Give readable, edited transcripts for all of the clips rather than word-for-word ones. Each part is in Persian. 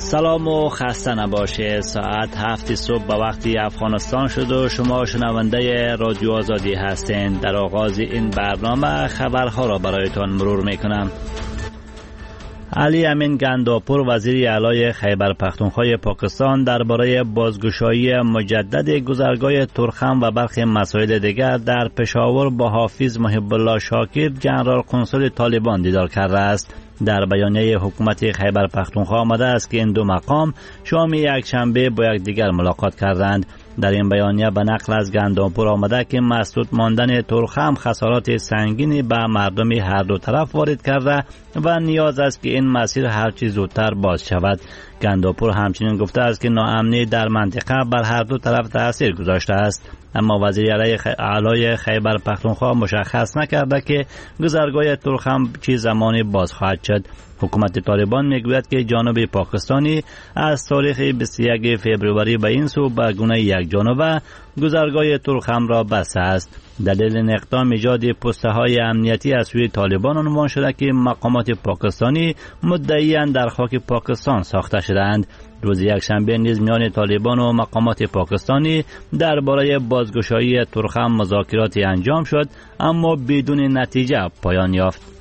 سلام و خسته نباشه. ساعت 7 صبح به وقتی افغانستان شد و شما شنونده رادیو آزادی هستین. در آغاز این برنامه خبرها را برایتان مرور میکنم. علی امین گنداپور وزیر اعلی خیبر پختونخوا پاکستان درباره بازگشایی مجدد گذرگاه تورخم و برخی مسائل دیگر در پشاور با حافظ محب الله شاکر جنرال کنسول طالبان دیدار کرده است. در بیانیه حکومت خیبر پختونخوا آمده است که این دو مقام شام یک شنبه با یکدیگر ملاقات کردند. در این بیانیه به نقل از گنداپور آمده که مسدود ماندن تورخم خسارات سنگینی به مردم هر دو طرف وارد کرده و نیاز است که این مسیر هرچه زودتر باز شود. گنداپور همچنین گفته است که ناامنی در منطقه بر هر دو طرف تأثیر گذاشته است، اما وزیر اعلی خیبر پختونخوا مشخص نکرده که گذرگاه تورخم چه زمانی باز خواهد شد. حکومت طالبان میگوید که جانب پاکستانی از تاریخ 21 فوریه به این سو به گونه یک جانبه گذرگاه تورخم را بسته است. دلیل این اقدام ایجاد پسته های امنیتی از سوی طالبان عنوان شده که مقامات پاکستانی مدعیاً در خاک پاکستان ساخته شدند. روز یکشنبه نیز میان طالبان و مقامات پاکستانی درباره بازگشایی تورخم مذاکراتی انجام شد، اما بدون نتیجه پایان یافت.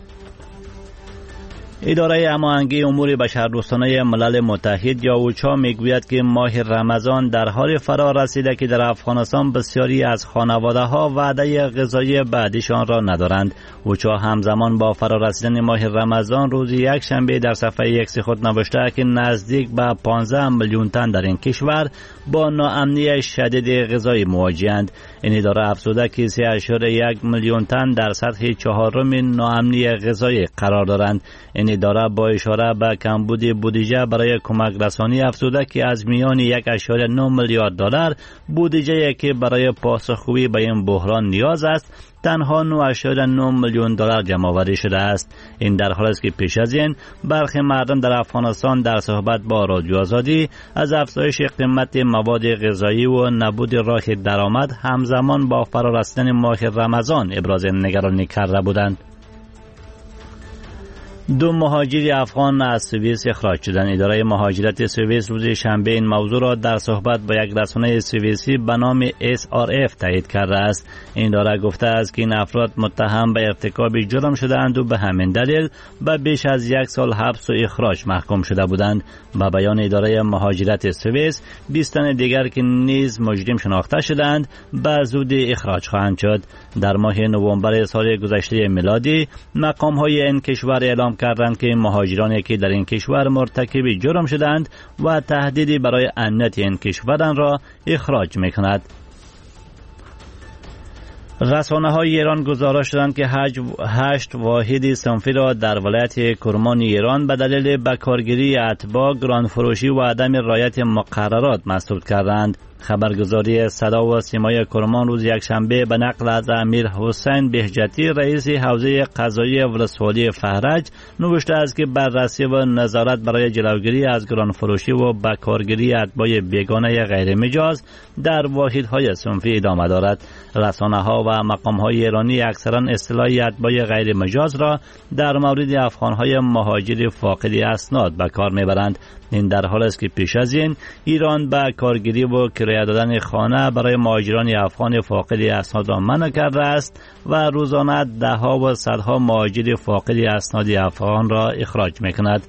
اداره هماهنگی امور بشردوستانه ملل متحد یا اوچا میگوید که ماه رمضان در حال فرا رسیده که در افغانستان بسیاری از خانواده ها وعده غذایی بعدیشان را ندارند. اوچا همزمان با فرا رسیدن ماه رمضان روز یک شنبه در صفحه ایکس خود نوشته که نزدیک به 15 میلیون تن در این کشور با ناامنی شدید غذایی مواجهند. این اداره افزوده که 3.1 میلیون تن در سطح چهارم ناامنی غذایی قرار دارند. این اداره با اشاره به کمبود بودجه برای کمک رسانی افزوده که از میان 1.9 میلیارد دلار بودجه‌ای که برای پاسخگویی به این بحران نیاز است تنها 9.9 میلیون دلار جمع‌آوری شده است. این در حالی است که پیش از این برخی مردم در افغانستان در صحبت با رادیو آزادی از افزایش قیمت مواد غذایی و نبود راه درآمد همزمان با فرا رسیدن ماه رمضان ابراز نگرانی کرده بودند. 2 مهاجر افغان از سوئیس اخراج شدند. اداره مهاجرت سوئیس روز شنبه این موضوع را در صحبت با یک رسانه سوئیسی به نام SRF تایید کرده است. این اداره گفته است که این افراد متهم به ارتکاب جرم شده‌اند و به همین دلیل به بیش از 1 سال حبس و اخراج محکوم شده بودند. با بیان اداره مهاجرت سوئیس 20 تن دیگر که نیز مجرم شناخته شدند به زود اخراج خواهند شد. در ماه نوامبر سال گذشته میلادی مقام‌های این کشور اعلام کردند که مهاجرانی که در این کشور مرتکب جرم شدند و تهدیدی برای امنیت این کشور را اخراج می‌کند. رسانه‌های ایران گزارش دادند که 8 واحد صنفی را در ولایت کرمان ایران به دلیل بکارگیری اتباع، گرانفروشی و عدم رعایت مقررات مسدود کردند. خبرگزاری صدا و سیمای کرمان روز یکشنبه به نقل از امیر حسین بهجتی رئیس حوزه قضایی ولسوالی فهرج نوشته است که بررسی و نظارت برای جلوگیری از گرانفروشی و بکارگیری اتباع بیگانه غیر مجاز در واحدهای صنفی ادامه دارد. رسانه‌ها و مقام‌های ایرانی اکثرا اصطلاح اتباع غیر مجاز را در مورد افغان‌های مهاجر فاقد اسناد به کار می‌برند. این در حالی است که پیش از این ایران به کارگیری و کرایه دادن خانه برای مهاجران افغان فاقد اسناد را منع کرده است و روزانه ده‌ها و صدها مهاجر فاقد اسناد افغان را اخراج می‌کند.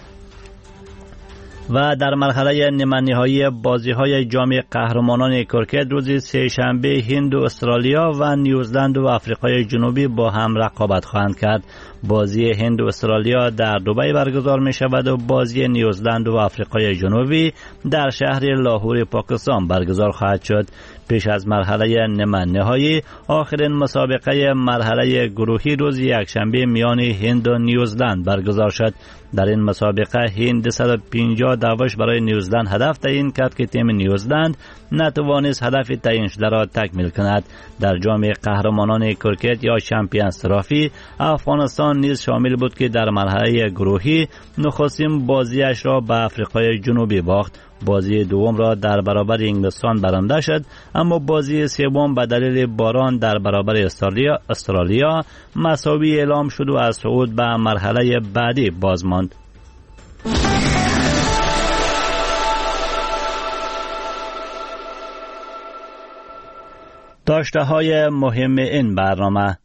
و در مرحله نیمه‌نهایی بازی‌های جام قهرمانان کرکت روز سه‌شنبه هند و استرالیا و نیوزلند و آفریقای جنوبی با هم رقابت خواهند کرد. بازی هند و استرالیا در دبی برگزار می شود و بازی نیوزلند و آفریقای جنوبی در شهر لاهور پاکستان برگزار خواهد شد. پیش از مرحله نیمه‌نهایی آخرین مسابقه مرحله گروهی روز یکشنبه میان هند و نیوزلند برگزار شد. در این مسابقه هند 150 دعوش برای نیوزلند هدف تعیین کرد که تیم نیوزلند نتوانست هدف تعیین شده را تکمیل کند. در جام قهرمانان کرکت یا چمپیونز ترافی افغانستان نیز شامل بود که در مرحله گروهی نخستین بازیش را به آفریقای جنوبی باخت. بازی دوم را در برابر انگلستان برنده شد، اما بازی سوم به دلیل باران در برابر استرالیا مساوی اعلام شد و از صعود به مرحله بعدی باز ماند. داشته‌های مهم این برنامه: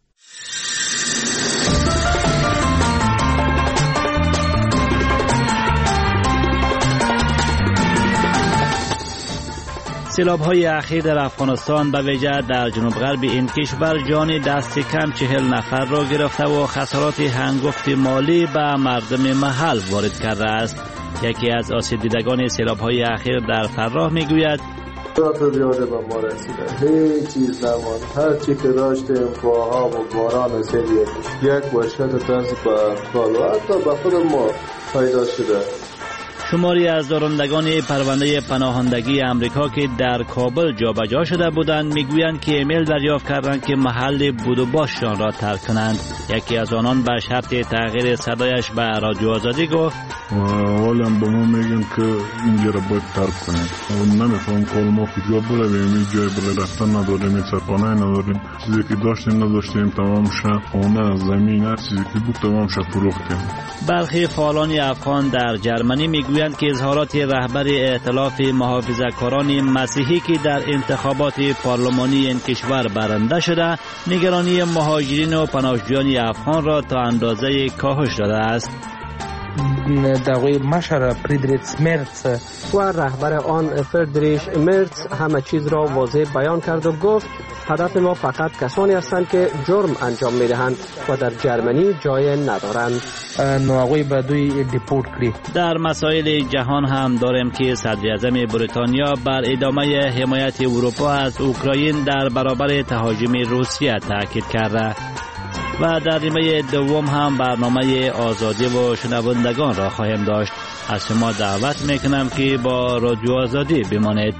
سیلاب‌های اخیر در افغانستان به ویژه در جنوب غرب این کشور جان دست کم 40 نفر را گرفته و خسارات هنگفت مالی به مردم محل وارد کرده است. یکی از آسیب دیدگان سیلاب‌های اخیر در فراه میگوید خسارات زیاده به ما رسیده، هیچ چیز نماند، هر چی که داشتیم کوها و باران و سیل یک وشکت تنظیم به کال و حتی به خود ما پیدا شده. شماری از دارندگان پرونده پناهندگی امریکا که در کابل جابجا شده بودند میگویند که ایمیل دریافت کردند که محل بود و باششان را ترک کنند. یکی از آنان به شرط تغییر صدایش به رادیو آزادی گفت اولا به ما میگن که اینجا را باید ترک کنیم. نمیخوام کال ما کجا برویم، این جای برای رفتن نداریم، این سرپانه نداریم، چیزی که داشتیم نداشتیم تمام شد، خونه زمین چیزی که بود تمام شد فروختیم. برخی فعالان افغان در جرمنی میگویند که اظهارات رهبر ائتلاف محافظه‌کاران مسیحی که در انتخابات پارلمانی این کشور برنده شده نگرانی مهاجرین و پناهجویان افغان را تا اندازه کاهش داده است. دقیقی مشر فریدریش مرتز و رهبر آن فریدریش مرتز همه چیز را واضح بیان کرد و گفت هدف ما فقط کسانی هستند که جرم انجام میدهند و در جرمنی جای ندارند. نواقوی به دوی دیپورت کری. در مسائل جهان هم داریم که صدر اعظم بریتانیا بر ادامه حمایت اروپا از اوکراین در برابر تهاجم روسیه تاکید کرده و در نیمه دوم هم برنامه آزادی و شنوندگان را خواهیم داشت. از شما دعوت میکنم که با رادیو آزادی بمانید.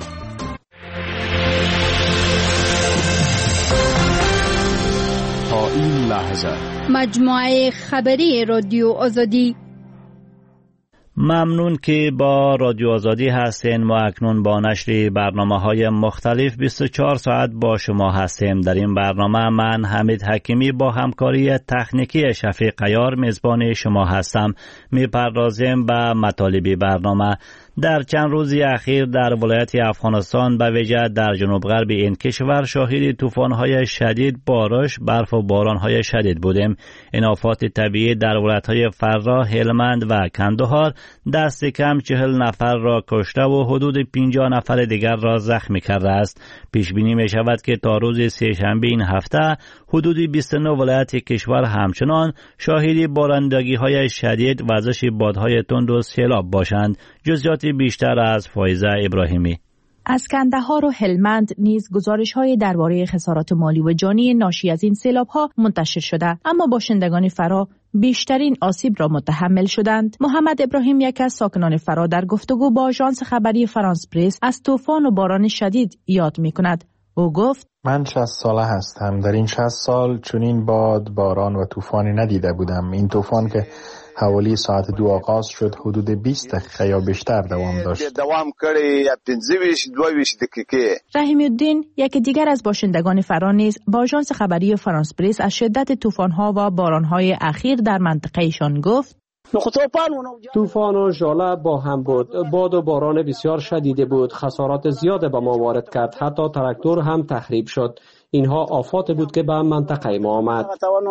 تا این لحظه مجموعه خبری رادیو آزادی. ممنون که با رادیو آزادی هستین. ما اکنون با نشر برنامه‌های مختلف 24 ساعت با شما هستیم. در این برنامه من حمید حکیمی با همکاری تکنیکی شفیق عیار میزبان شما هستم. میپردازیم به مطالب برنامه. در چند روز اخیر در ولایت افغانستان به ویژه در جنوب غرب این کشور شاهد طوفان‌های شدید، بارش، برف و باران‌های شدید بودیم. این آفات طبیعی در ولایت‌های فراه، هلمند و کندهار دست کم 40 نفر را کشته و حدود 50 نفر دیگر را زخمی کرده است. پیش بینی می شود که تا روز سه‌شنبه این هفته حدود 29 ولایت کشور همچنان شاهد بارندگی‌های شدید، وزش بادهای تند و سیلاب باشند. جزئیات بیشتر از فایزه ابراهیمی. از کندهار و هلمند نیز گزارش‌های درباره خسارات مالی و جانی ناشی از این سیلاب‌ها منتشر شده، اما باشندگان فرا بیشترین آسیب را متحمل شدند. محمد ابراهیم، یک از ساکنان فرا، در گفتگو با آژانس خبری فرانس پرس از طوفان و باران شدید یاد می‌کند. او گفت: من 60 ساله هستم. در این 60 سال چنین باد، باران و طوفانی ندیده بودم. این طوفان که حوالی ساعت 2 آغاز شد حدود 20 دقیقه یا بیشتر دوام داشت. رحیم الدین، یک دیگر از باشندگان فرا، نیز با آژانس خبری فرانس پرس از شدت طوفان‌ها و باران‌های اخیر در منطقه‌شان گفت: طوفان و ژاله با هم بود. باد و باران بسیار شدیدی بود. خسارات زیاده به ما وارد کرد. حتی تراکتور هم تخریب شد. اینها آفات بود که به منطقه ما آمد.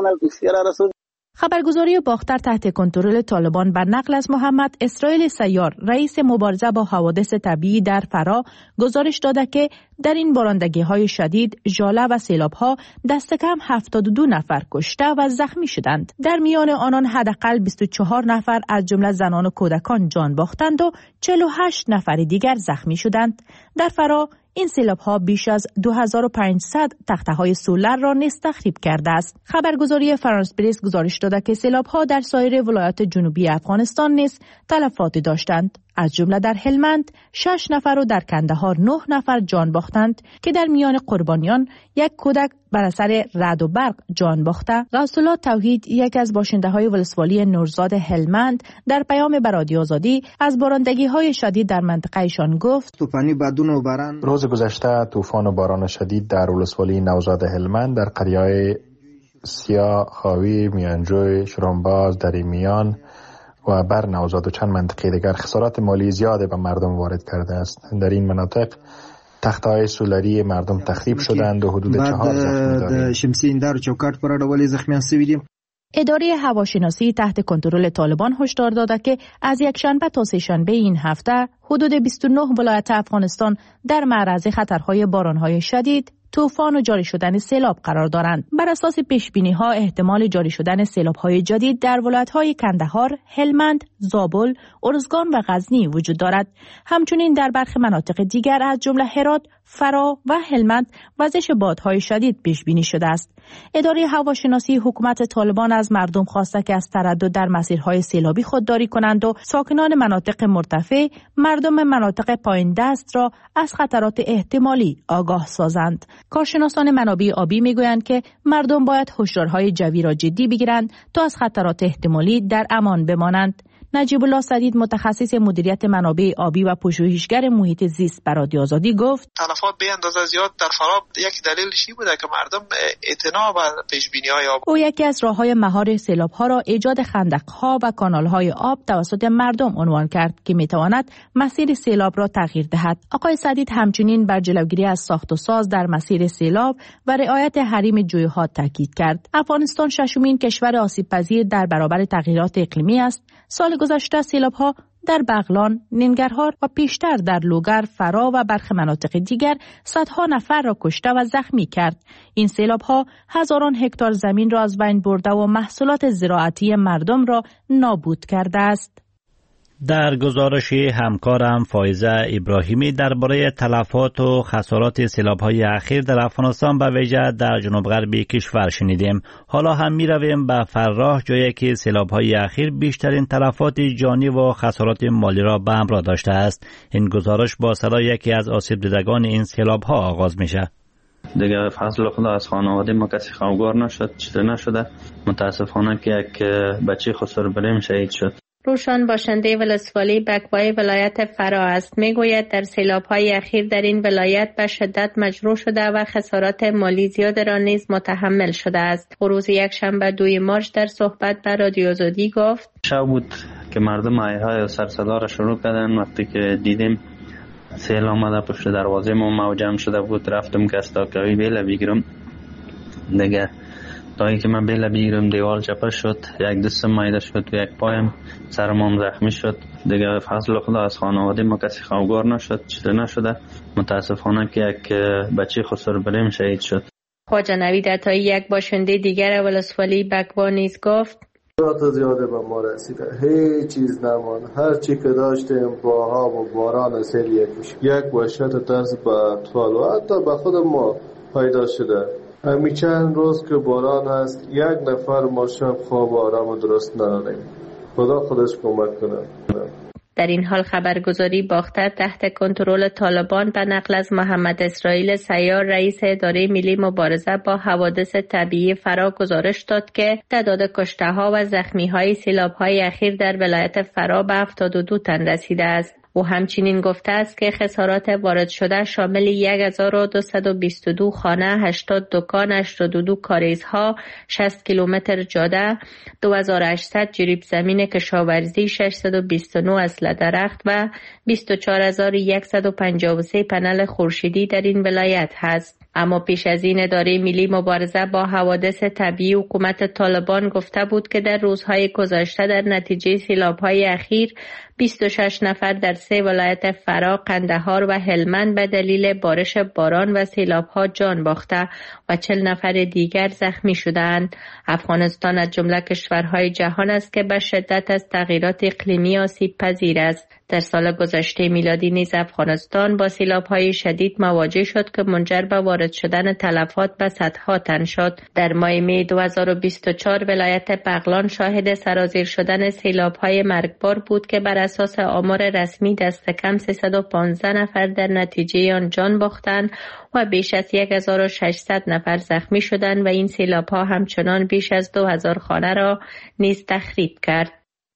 خبرگزاری باختر تحت کنترل طالبان بر نقل از محمد اسرائیل سیار، رئیس مبارزه با حوادث طبیعی در فرا، گزارش داده که در این بارندگی‌های شدید، ژاله و سیلاب‌ها دست کم 72 نفر کشته و زخمی شدند. در میان آنان حداقل 24 نفر از جمله زنان و کودکان جان باختند و 48 نفر دیگر زخمی شدند. در فرا این سیلاب‌ها بیش از 2500 تخته‌های سولر را نیز تخریب کرده است. خبرگزاری فرانس پرس گزارش داده که سیلاب‌ها در سایر ولایات جنوبی افغانستان نیز تلفاتی داشتند. از جمله در هلمند 6 نفر و در کندهار 9 نفر جان باختند که در میان قربانیان یک کودک بر اثر رعد و برق جان باخته. غوث‌الله توحید، یک از باشنده‌های ولسوالی نورزاد هلمند، در پیام به رادیو آزادی از بارندگی‌های شدید در منطقه‌شان گفت: طوفانی بادون و باران. روز گذشته طوفان و باران شدید در ولسوالی نوزاد هلمند در قریه‌های سیا، خاوی، میانجوی، شرنباز، دریمیان و بر نوزاد و چند منطقه دیگر خسارات مالی زیاده به مردم وارد کرده است. در این مناطق تخته‌های سولری مردم تخریب شدند و حدود 4 زخمی داریم. شمسی ایندر چوکاټ پر اړولې زخمیان شوي دي. اداره هواشناسی تحت کنترل طالبان هشدار داده که از یکشنبه تا سه‌شنبه این هفته حدود 29 ولایت افغانستان در معرض خطرهای بارانهای شدید، طوفان و جاری شدن سیلاب قرار دارند. بر اساس پیش‌بینی‌ها احتمال جاری شدن سیلاب‌های جدید در ولایت‌های کندهار، هلمند، زابل، ارزگان و غزنی وجود دارد. همچنین در برخی مناطق دیگر از جمله هرات، فرا و هلمند وزش بادهای شدید پیش‌بینی شده است. اداره هواشناسی حکومت طالبان از مردم خواسته که از تردد در مسیرهای سیلابی خودداری کنند و ساکنان مناطق مرتفع مردم مناطق پایین دست را از خطرات احتمالی آگاه سازند. کارشناسان منابع آبی میگویند که مردم باید هشدارهای جوی را جدی بگیرند تا از خطرات احتمالی در امان بمانند. نجیب الله سدید متخصص مدیریت منابع آبی و پژوهشگر محیط زیست بر رادیو آزادی گفت تلفات به اندازه زیاد در فراب یک دلیلش این بوده که مردم اعتنا بر پیش‌بینی‌های آب. او یکی از راه‌های مهار سیلاب‌ها را ایجاد خندق‌ها و کانال‌های آب توسط مردم عنوان کرد که می‌تواند مسیر سیلاب را تغییر دهد. آقای سدید همچنین بر جلوگیری از ساخت و ساز در مسیر سیلاب و رعایت حریم جوی‌ها تاکید کرد. افغانستان ششمین کشور آسیب‌پذیر در برابر تغییرات اقلیمی است. سال گذشته سیلاب‌ها در بغلان، ننگرهار و پیشتر در لوگر، فرا و برخی مناطق دیگر صدها نفر را کشته و زخمی کرد. این سیلاب‌ها هزاران هکتار زمین را از بین برده و محصولات زراعتی مردم را نابود کرده است. در گزارش همکارم فایزه ابراهیمی درباره تلفات و خسارات سیلاب‌های اخیر در افغانستان به ویژه در جنوب غربی کشور شنیدیم. حالا هم می‌رویم به فراه، جایی که سیلاب‌های اخیر بیشترین تلفات جانی و خسارات مالی را به همراه داشته است. این گزارش با صدای یکی از آسیب دیدگان این سیلاب‌ها آغاز میشه. دیگه فضل خدا از خانواده ما کسی خوابگار نشد، چیزی نشده. متاسفانه که یک بچه خسر بریم شهید شد. روشان باشنده ولسوالی بکوای ولایت فرا است. میگوید در سیلاب‌های اخیر در این ولایت به شدت مجروح شده و خسارات مالی زیاد را نیز متحمل شده است. روز یکشنبه 2 مارس در صحبت با رادیو آزادی گفت شب بود که مردم آیهای سر صدا را شروع کردن. وقتی که دیدیم سیل آمده پشت دروازه ما جمع شده بود، رفتم که استاکاوی بیله بگیرم. دیگه تا که من بیله بگیرم دیوال چپه شد، یک دستم مایده شد و یک پایم سرم زخمی شد. دیگه فضل خدا از خانواده ما کسی خوابگار نشد، چیزی نشده. متاسفانه که یک بچه خسر بریم شهید شد. خواجه نوید عطایی یک باشنده دیگر ولسوالی بکوا نیز گفت خسارات زیاده به ما رسیده، هیچ چیز نمان. هر چی که داشتیم با آب و باران سیل یک وحشت طرز به اطفال و حتی به خود ما پیدا شده. همین چند روز که باران است، یک نفر ما شب خواب آرام درست نداریم. خدا خودش کمک کنه. در این حال خبرگزاری باختر تحت کنترل طالبان به نقل از محمد اسرائیل سیار رئیس اداره ملی مبارزه با حوادث طبیعی فرا گزارش داد که تعداد کشته‌ها و زخمی‌های سیلاب‌های اخیر در ولایت فرا به 72 تن رسیده است. او همچنین گفته است که خسارات وارد شده شامل 1222 خانه، 80 دکان، 82 کاریزها، 60 کیلومتر جاده، 2800 جریب زمین کشاورزی، 629 اصل درخت و 24153 پنل خورشیدی در این ولایت هست. اما پیش از این اداره ملی مبارزه با حوادث طبیعی حکومت طالبان گفته بود که در روزهای گذشته در نتیجه سیلاب‌های اخیر 26 نفر در 3 ولایت فرا، قندهار و هلمند به دلیل بارش باران و سیلاب‌ها جان باخته و 40 نفر دیگر زخمی شدند. افغانستان از جمله کشورهای جهان است که به شدت از تغییرات اقلیمی آسیب پذیر است. در سال گذشته میلادی نیز افغانستان با سیلاب‌های شدید مواجه شد که منجر به وارد شدن تلفات به صدها تن شد. در ماه می 2024 ولایت بغلان شاهد سرازیر شدن سیلاب‌های مرگبار بود که بر اساس آمار رسمی دست کم 315 نفر در نتیجه آن جان باختند و بیش از 1600 نفر زخمی شدند و این سیلاب‌ها همچنان بیش از 2000 خانه را نیز تخریب کرد.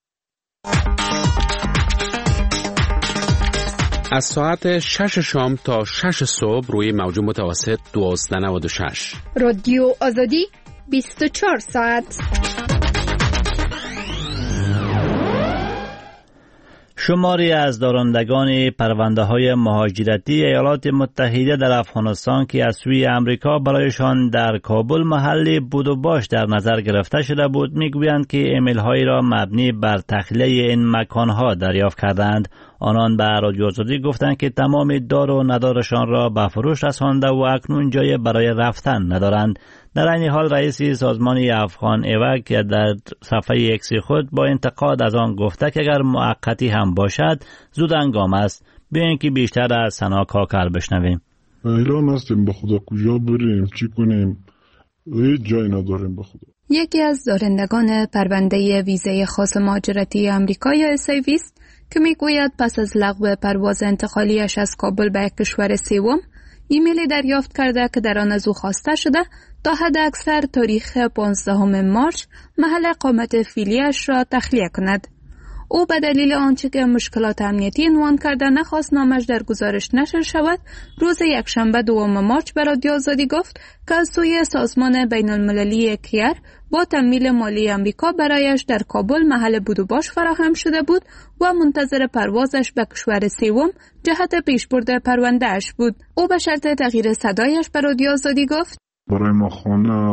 از ساعت 6 شام تا 6 صبح روی موج متوسط 1296 رادیو آزادی 24 ساعت. شماری از دارندگان پرونده‌های مهاجرتی ایالات متحده در افغانستان که از سوی امریکا برایشان در کابل محل بود و باش در نظر گرفته شده بود میگویند که ایمیل‌هایی را مبنی بر تخلیه این مکان‌ها دریافت کردند. آنان به رادیو آزادی گفتند که تمام دار و ندارشان را به فروش رسانده و اکنون جای برای رفتن ندارند. در این حال رئیس سازمان افغان ایوک در صفحه ایکس خود با انتقاد از آن گفته که اگر موقتی هم باشد زود هنگام است. بیاین که بیشتر از سنا کاکر بشنویم. ایران هستیم، به خدا کجا بریم چی کنیم؟ هیچ جای نداریم به خدا. یکی از دارندگان پرونده ویزه خاص مهاجرتی آمریکا یا SIV که میگوید پس از لغو پرواز انتقالیش از کابل به کشور سوم ایمیلی دریافت کرده که در آن از او خواسته شده تا حد اکثر تاریخ 15 مارس محل اقامت فعلی‌اش را تخلیه کند. او به دلیل آنچه که مشکلات امنیتی عنوان کرده نخواست نامش در گزارش نشر شود، روز یکشنبه 2 مارس به رادیو آزادی گفت که از سوی سازمان بین المللی کیر با تمویل مالی امریکا برایش در کابل محل بود و باش فراهم شده بود و منتظر پروازش به کشور سوم جهت پیشبرد پرونده اش بود. او به شرط تغییر صدایش به رادیو آزادی گفت برای ما خانه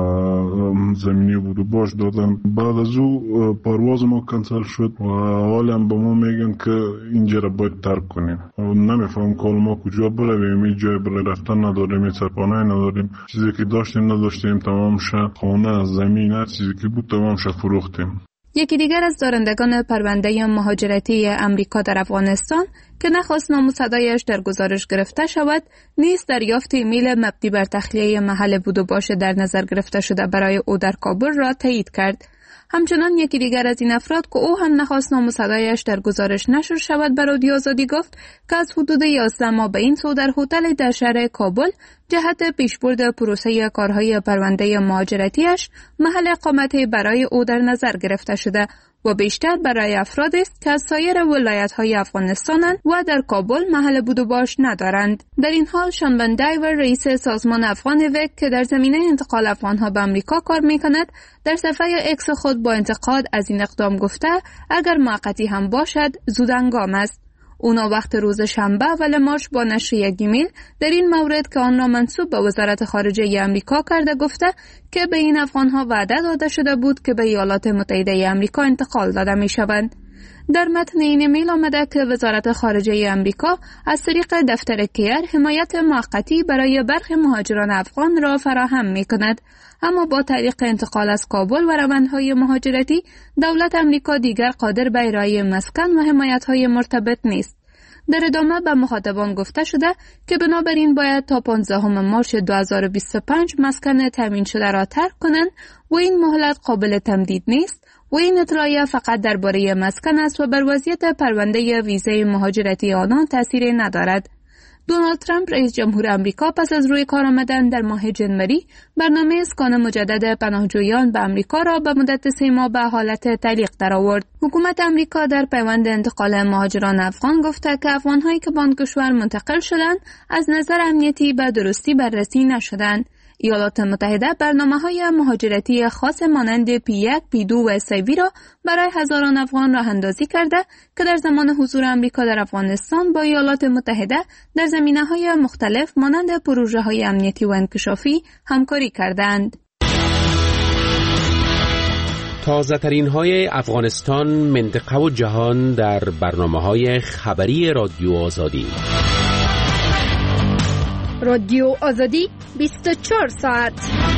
و زمینی بود و باش دادن. بعد از او پرواز ما کنسل شد و حالا به ما میگن که اینجا را باید ترک کنیم. نمیفهم کال ما کجا برویم، این جای برای رفتن نداریم، این سرپانه نداریم، چیزی که داشتیم تمام شد، خانه زمین چیزی که بود تمام شد فروختیم. یکی دیگر از دارندگان پرونده مهاجرتی امریکا در افغانستان که نخواست نام و صدایش در گزارش گرفته شود، نیز دریافت ایمیل مبنی بر تخلیه محل بود و باش در نظر گرفته شده برای او در کابل را تایید کرد. همچنان یکی دیگر از این افراد که او هم نخواست نام و صدایش در گزارش نشر شود به رادیو آزادی گفت که از حدود 11 ماه به این سو در هتل در شهر کابل جهت پیشبرد پروسه کارهای پرونده مهاجرتیش محل اقامت برای او در نظر گرفته شده و بیشتر برای افرادی است که از سایر ولایت‌های افغانستانند و در کابل محل بود و باش ندارند. در این حال شان بن دایور رئیس سازمان افغان ایوک که در زمینه انتقال افغان‌ها به آمریکا کار می‌کند در صفحه اکس خود با انتقاد از این اقدام گفته اگر موقتی هم باشد زود هنگام است. اونا وقت روز شنبه اول مارس با نشر یک ایمیل در این مورد که آن را منسوب به وزارت خارجه آمریکا کرده گفته که به این افغان‌ها وعده داده شده بود که به ایالات متحده آمریکا انتقال داده می‌شوند. در متن این ایمیل آمده که وزارت خارجه آمریکا از طریق دفتر کیر حمایت موقتی برای برخی مهاجران افغان را فراهم می‌کند، اما با طریق انتقال از کابل و روندهای مهاجرتی دولت آمریکا دیگر قادر به ارائه مسکن و حمایت‌های مرتبط نیست. در ادامه به مخاطبان گفته شده که بنابراین باید تا 15 مارس 2025 مسکن تامین شده را ترک کنند و این مهلت قابل تمدید نیست و این اطلاعیه فقط درباره مسکن است و بر وضعیت پرونده ویزه مهاجرتی آنان تأثیری ندارد. دونالد ترامپ رئیس جمهور آمریکا پس از روی کار آمدن در ماه ژانویه برنامه اسکان مجدد پناهجویان به آمریکا را به مدت 3 ماه به حالت تعلیق درآورد. حکومت آمریکا در پیوند انتقال مهاجران افغان گفته که افغان‌هایی که به آن کشور منتقل شدند از نظر امنیتی به درستی بررسی نشدند. ایالات متحده برنامه‌های مهاجرتی خاص مانند P1, P2 و SIV را برای هزاران افغان راه اندازی کرده که در زمان حضور آمریکا در افغانستان با ایالات متحده در زمینه‌های مختلف مانند پروژه‌های امنیتی و انکشافی همکاری کردند. تازه‌ترین های افغانستان، منطقه و جهان در برنامه‌های خبری رادیو آزادی. رادیو آزادی 24 ساعت.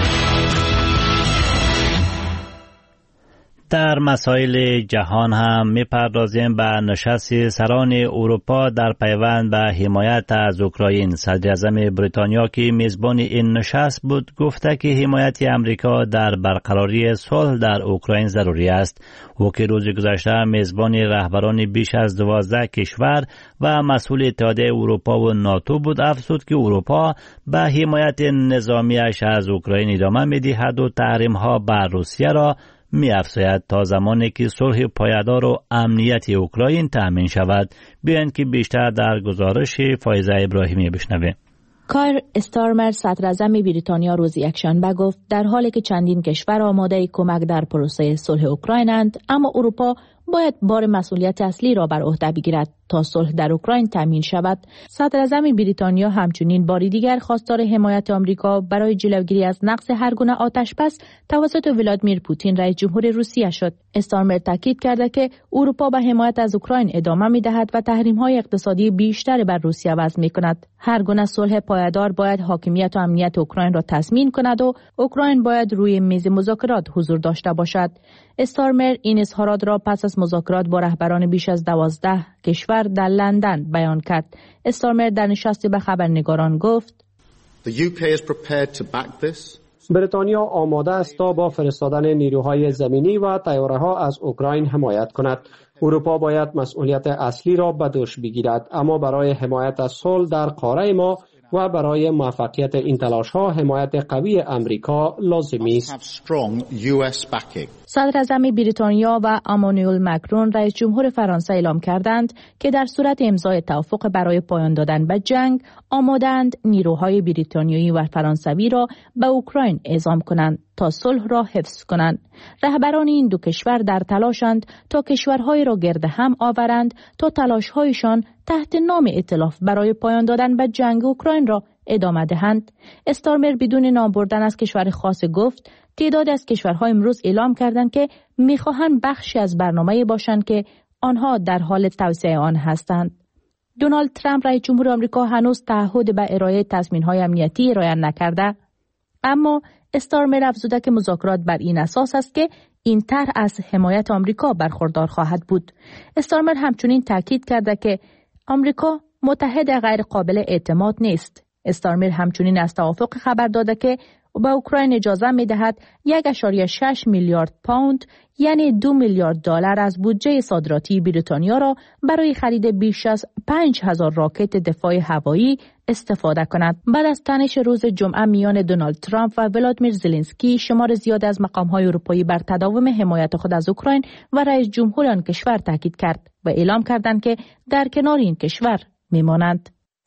در مسائل جهان هم می‌پردازیم به نشست سران اروپا در پیوند به حمایت از اوکراین. صدر اعظم بریتانیا که میزبان این نشست بود گفته که حمایت امریکا در برقراری صلح در اوکراین ضروری است. او که روز گذشته میزبان رهبران بیش از 12 کشور و مسئول اتحادیه اروپا و ناتو بود، افزود که اروپا به حمایت نظامیش از اوکراین ادامه می‌دهد و تحریم‌ها بر روسیه را می‌افزاید تا زمانی که صلح پایدار و امنیت اوکراین تأمین شود. بیاین که بیشتر در گزارش فایزه ابراهیمی بشنویم. کایر استارمر صدر اعظم بریتانیا روز یکشنبه گفت در حالی که چندین کشور آماده کمک در پروسه صلح اوکراینند، اما اروپا باید بار مسئولیت اصلی را بر عهده بگیرد تا صلح در اوکراین تامین شود. صدر اعظم بریتانیا همچنین باری دیگر خواستار حمایت آمریکا برای جلوگیری از نقض هر گونه آتشبس توسط ولادیمیر پوتین رئیس جمهور روسیه شد. استارمر تاکید کرده که اروپا به حمایت از اوکراین ادامه می‌دهد و تحریم‌های اقتصادی بیشتر بر روسیه وضع می‌کند. هر گونه صلح پایدار باید حاکمیت و امنیت اوکراین را تضمین کند و اوکراین باید روی میز مذاکرات حضور داشته باشد. استارمر این اظهارات را پس از مذاکرات با رهبران بیش از 12 کشور در لندن بیان کرد. استارمر در نشستی به خبرنگاران گفت: بریتانیا آماده است تا با فرستادن نیروهای زمینی و طیاره‌ها از اوکراین حمایت کند. اروپا باید مسئولیت اصلی را به دوش بگیرد، اما برای حمایت از صلح در قاره ما و برای موفقیت این تلاش‌ها حمایت قوی امریکا لازمی است. صدر اعظم بریتانیا و امانوئل مکرون رئیس جمهور فرانسه اعلام کردند که در صورت امضای توافق برای پایان دادن به جنگ آماده‌اند نیروهای بریتانیایی و فرانسوی را به اوکراین اعزام کنند تا صلح را حفظ کنند. رهبران این دو کشور در تلاشند تا کشورهای را گرد هم آورند تا تلاش‌هایشان تحت نام ائتلاف برای پایان دادن به جنگ اوکراین را ادامه دهند. استارمر بدون نام بردن از کشور خاص گفت تعداد از کشورها امروز اعلام کردند که می‌خواهند بخشی از برنامه‌ای باشند که آنها در حال توسعه آن هستند. دونالد ترامپ رئیس جمهور آمریکا هنوز تعهد به ارائه تضمین‌های امنیتی ارائه نکرده، اما استارمر افزوده که مذاکرات بر این اساس است که این طرح از حمایت آمریکا برخوردار خواهد بود. استارمر همچنین تاکید کرده که آمریکا متحد غیر قابل اعتماد نیست. استارمر همچنین از توافق خبر داده که به اوکراین اجازه می دهد 1.6 میلیارد پوند یعنی 2 میلیارد دلار از بودجه صادراتی بریتانیا را برای خرید بیش از 5000 راکت دفاع هوایی استفاده کند. بعد از تنش روز جمعه میان دونالد ترامپ و ولادیمیر زلنسکی، شمار زیاد از مقام‌های اروپایی بر تداوم حمایت خود از اوکراین و رئیس جمهور آن کشور تاکید کرد و اعلام کردند که در کنار این کشور میمانند.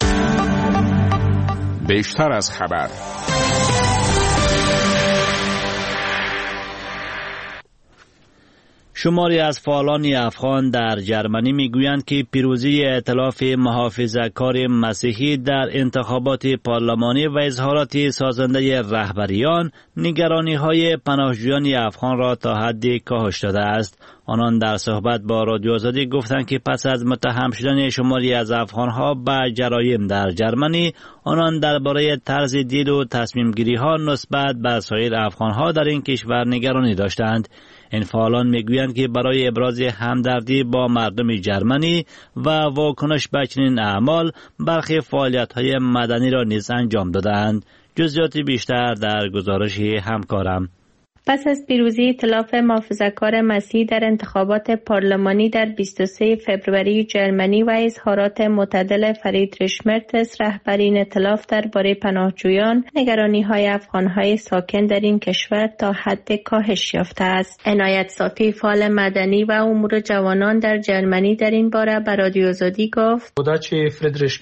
بیشتر از خبر. شماری از فعالان افغان در جرمنی میگویند که پیروزی ائتلاف محافظه‌کار مسیحی در انتخابات پارلمانی و اظهارات سازنده رهبریان نگرانی‌های پناهجویان افغان را تا حدی کاهش داده است. آنان در صحبت با رادیو آزادی گفتند که پس از متهم شدن شماری از افغان‌ها به جرایم در جرمنی، آنان درباره طرز دید و تصمیم گیری‌ها نسبت به سایر افغان‌ها در این کشور نگرانی داشتند. این فعالان میگویند که برای ابراز همدردی با مردم جرمنی و واکنش به چنین اعمال برخی فعالیت‌های مدنی را نیز انجام دادند. جزئیات بیشتر در گزارش همکارم. پس از پیروزی ائتلاف محافظه‌کار مسیحی در انتخابات پارلمانی در 23 فوریه جرمنی و اظهارات معتدل فریدریش مرتز رهبر این ائتلاف درباره پناهجویان، نگرانی‌های افغان‌های ساکن در این کشور تا حد کاهش یافته است. عنایت صافی، فعال مدنی و امور جوانان در جرمنی در این باره به رادیو آزادی گفت: فریدریش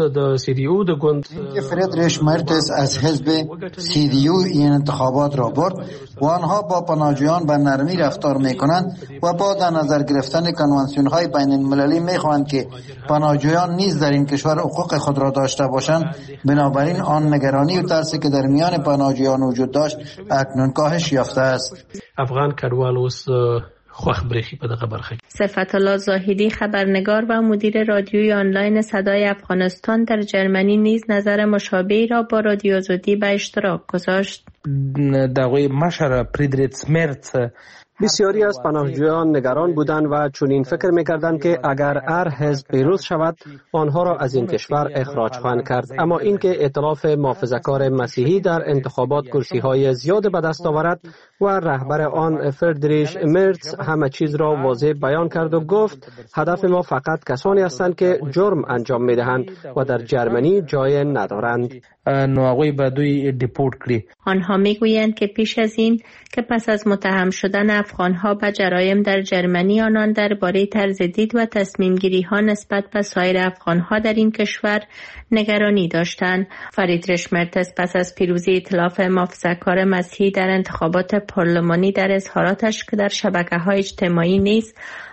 مرتز از حزب CDU این انتخابات را برد و آنها با پناهجویان به نرمی رفتار میکنند و با در نظر گرفتن کنوانسیون‌های بین المللی میخواهند که پناهجویان نیز در این کشور حقوق خود را داشته باشند. بنابراین آن نگرانی و ترسی که در میان پناهجویان وجود داشت اکنون کاهش یافته است. افغان کډوالوس خوخ بریخی په دغه برخه. صفت الله زاهدی، خبرنگار و مدیر رادیوی آنلاین صدای افغانستان در جرمنی، نیز نظر مشابهی را با رادیو آزادی به اشتراک گذاشت. دغه مشر فریدریش مرتز بسیاری از پناهجویان نگران بودند و چنین فکر می‌کردند که اگر هر حزب پیروز شود آنها را از این کشور اخراج خواهند کرد، اما اینکه ائتلاف محافظه‌کار مسیحی در انتخابات کرسی‌های زیاد به دست آورد و رهبر آن فریدریش مرتز همه چیز را واضح بیان کرد و گفت هدف ما فقط کسانی هستند که جرم انجام می‌دهند و در جرمنی جای ندارند. نوغوی به دوی دیپورت کړي. آنها میگویند که پیش از این که پس از متهم شدن افغانها به جرایم در جرمنی، آنان درباره طرز دید و تصمیم گیری ها نسبت به سایر افغانها در این کشور نگرانی داشتند. فریدریش مرتز پس از پیروزی ائتلاف محافظه‌کار مسیحی در انتخابات پارلمانی در اظهاراتش که در شبکه‌های اجتماعی نیز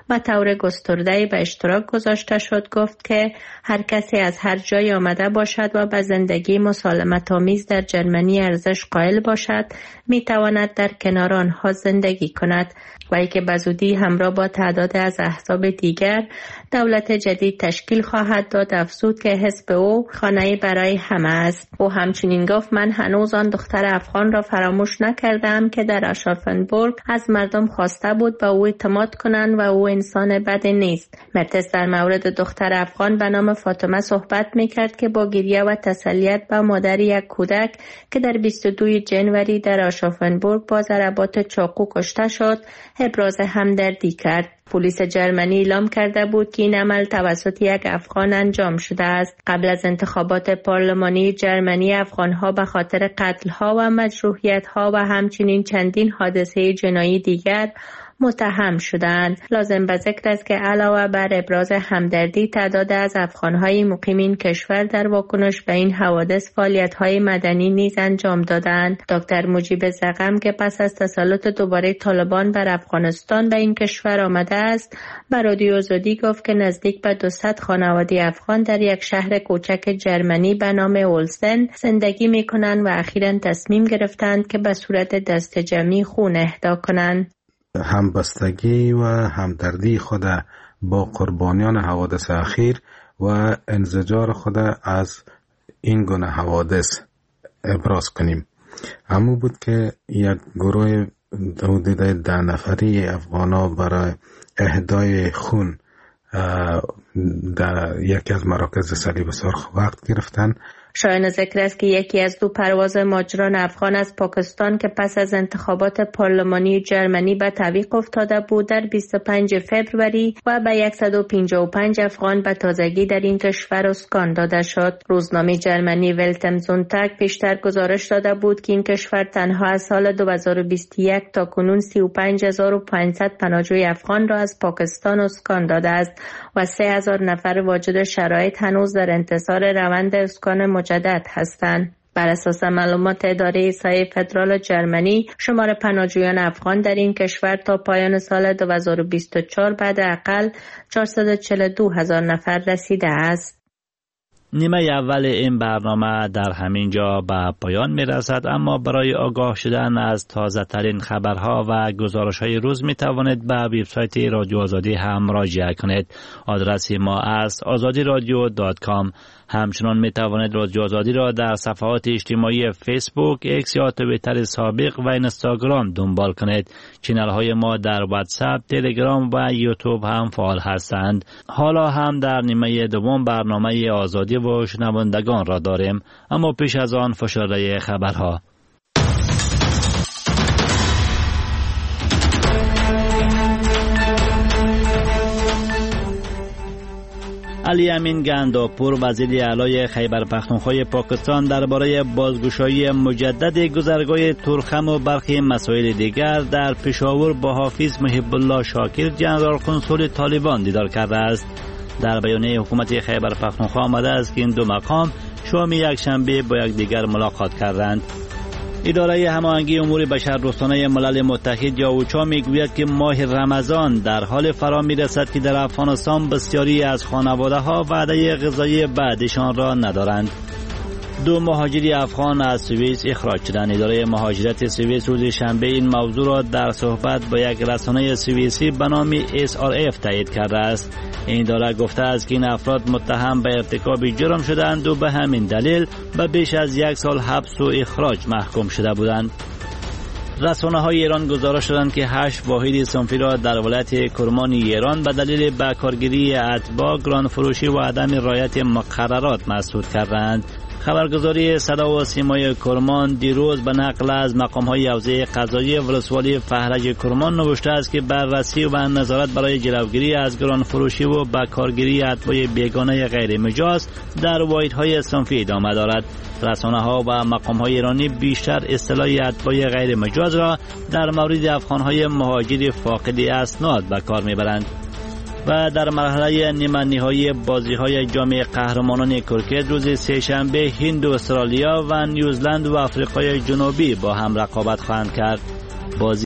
به طور گسترده به اشتراک گذاشته شد گفت که هر کسی از هر جای آمده باشد و به زندگی مسالمت‌آمیز در جرمنی ارزش قائل باشد میتواند در کنار آنها زندگی کند و که به زودی همراه با تعداد از احزاب دیگر دولت جدید تشکیل خواهد داد. افزود که حزب او خانه برای همه است. او همچنین گفت من هنوز آن دختر افغان را فراموش نکردم که در آشافنبورگ از مردم خواسته بود به او اعتماد کنند و او انسان بد نیست. مرتز در مورد دختر افغان به نام فاطمه صحبت میکرد که با گریه و تسلیت به مادر یک کودک که در 22 جنوری در آشافنبورگ با ضربات چاقو کشته شد ابراز همدردی کرد. پلیس جرمنی اعلام کرده بود که این عمل توسط یک افغان انجام شده است. قبل از انتخابات پارلمانی جرمنی افغانها به خاطر قتل‌ها و مجروحیت‌ها و همچنین چندین حادثه جنایی دیگر متهم شدند. لازم به ذکر است که علاوه بر ابراز همدردی تعداد از افغان‌های مقیم این کشور در واکنش به این حوادث فعالیت‌های مدنی نیز انجام دادند. دکتر مجیب زغم که پس از تسلط دوباره طالبان بر افغانستان به این کشور آمده است به رادیو آزادی گفت که نزدیک به 200 خانواده افغان در یک شهر کوچک جرمنی به نام اولسن زندگی می‌کنند و اخیراً تصمیم گرفتند که به صورت دست جمعی خون اهدا کنند. همبستگی و همدردی خود با قربانیان حوادث اخیر و انزجار خود از این گونه حوادث ابراز کنیم. همون بود که یک گروه حدود 10 نفری افغانا برای اهدای خون در یکی از مراکز صلیب سرخ وقت گرفتن. شایان ذکر است که یکی از 2 پرواز مهاجران افغان از پاکستان که پس از انتخابات پارلمانی جرمنی به تعویق افتاده بود در 25 فوریه و به 155 افغان به تازگی در این کشور اسکان داده شد. روزنامه جرمنی ولت ام زونتاگ پیشتر گزارش داده بود که این کشور تنها از سال 2021 تا کنون 35500 پناهجوی افغان را از پاکستان اسکان داده است و 3000 نفر واجد شرایط هنوز در انتظار روند اسکان مجدد هستند. بر اساس معلومات اداره سایه فدرال جرمنی شمار پناهجویان افغان در این کشور تا پایان سال 2024 بعد اقل 442,000 نفر رسیده است. نیمه اول این برنامه در همین جا به پایان می رسد، اما برای آگاه شدن از تازه ترین خبرها و گزارش های روز می توانید به وبسایت رادیو آزادی هم مراجعه کنید. آدرس ما است azadiradio.com. همچنان می توانید رادیو آزادی را در صفحات اجتماعی فیسبوک، ایکس یا توییتر سابق و اینستاگرام دنبال کنید. چینل های ما در واتساپ، تلگرام و یوتیوب هم فعال هستند. حالا هم در نیمه دوم برنامه آزادی و شنوندگان را داریم، اما پیش از آن فشرده خبرها. علی امین گنداپور وزیر اعلی خیبر پختونخوا پاکستان درباره بازگشایی مجدد گذرگاه تورخم و برخی مسائل دیگر در پشاور با حافظ محب الله شاکر جنرال کنسول طالبان دیدار کرده است. در بیانیه حکومت خیبر پختونخوا آمده است که این 2 مقام شام یکشنبه با یکدیگر ملاقات کردند. اداره هماهنگی امور بشردوستانه ملل متحد یا اوچا میگوید که ماه رمضان در حال فرا میرسد که در افغانستان بسیاری از خانواده ها وعده غذایی بعدشان را ندارند. 2 مهاجری افغان از سوئیس اخراج شدند. اداره مهاجرت سوئیس روز شنبه این موضوع را در صحبت با یک رسانه سوئیسی به نام SRF تایید کرده است. این اداره گفته است که این افراد متهم به ارتکاب جرم شدند و به همین دلیل به بیش از 1 سال حبس و اخراج محکوم شده بودند. رسانه‌های ایران گزارش دادند که 8 واحد صنفی را در ولایت کرمان ایران به دلیل بکارگیری اتباع، گرانفروشی و عدم رعایت مقررات مسدود کردند. خبرگزاری صدا و سیمای کرمان دیروز به نقل از مقام‌های حوزه قضایی ولسوالی فهرج کرمان نوشته است که بررسی و نظارت برای جلوگیری از گرانفروشی و بکارگیری اتباع بیگانه غیر مجاز در واحدهای صنفی ادامه دارد. رسانه‌ها و مقام‌های ایرانی بیشتر اصطلاح اتباع غیر مجاز را در مورد افغان‌های مهاجر فاقد اسناد به کار می‌برند. و در مرحله نیمه نهایی بازی‌های جام قهرمانان کرکت روز سه‌شنبه هند و استرالیا و نیوزلند و آفریقای جنوبی با هم رقابت خواهند کرد. بازی